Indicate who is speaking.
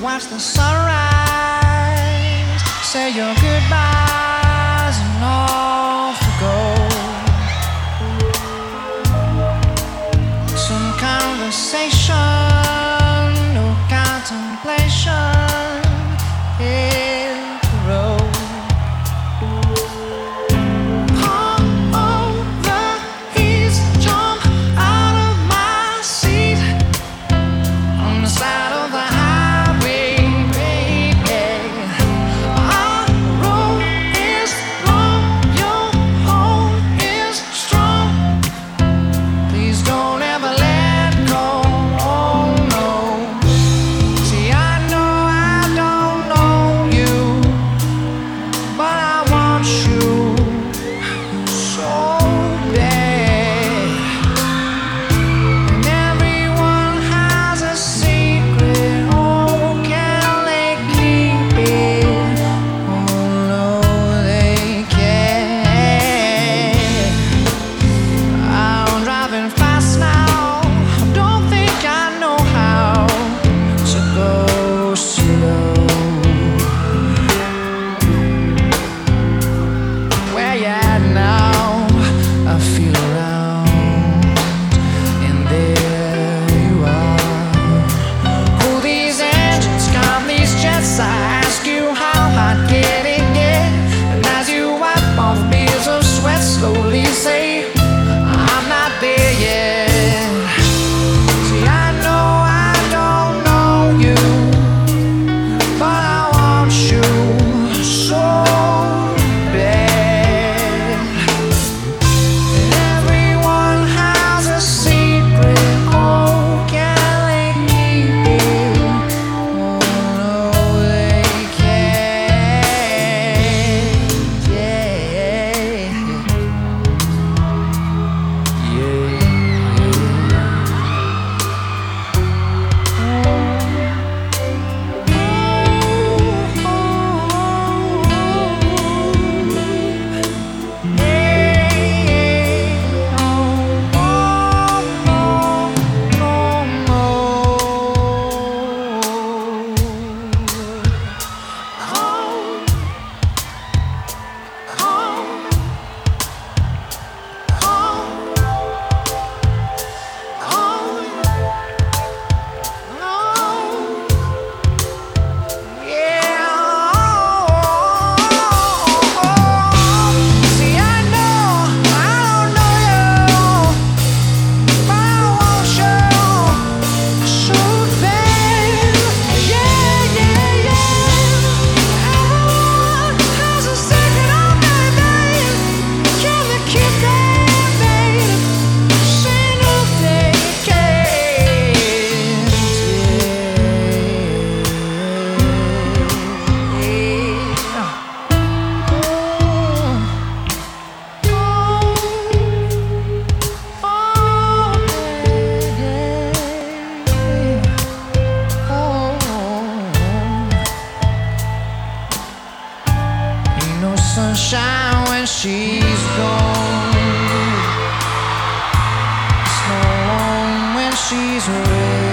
Speaker 1: watch the sunrise, say your goodbyes and off we go. Some conversation, no contemplation, hit the road. Pull over, he's jump out of my seat on the side of the highway, baby. Our road is long, your home is strong. Please don't ever let go, oh no. See, I know I don't know you, but I want you so bad. And everyone has a secret, oh, can they keep it? Oh no, they can't. I'm driving fast now, I don't think I know how to go slow. Where you at now? I feel around, and there you are. Pull these engines, calm these jets. I ask you how hot can it get? And as you wipe off beads of sweat, slowly say, I'm not there yet. See, I know I don't know you, but I want you so bad. And everyone has a secret, oh, can they keep it? Oh no, they can't. Yeah. Ain't no sunshine when she's gone. It's no warm when she's away.